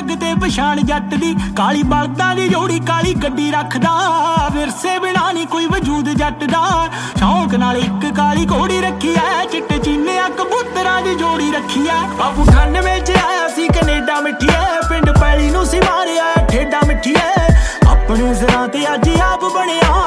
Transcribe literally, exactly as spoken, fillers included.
रग ते पछाण जट दी काली बलदां दी जोड़ी काली गड्डी रखदा विरसे बिना नहीं कोई वजूद जट दा शौक नाल इक काली घोड़ी रखी है चिट्टे चीनिया कबूतरां दी जोड़ी रखी है बाबू अठानवे च आया सी कनेडा मिठिए पिंड पैली नूं सी मारिया ठेडा मिठिए अपने सिरां ते अज आप बनिया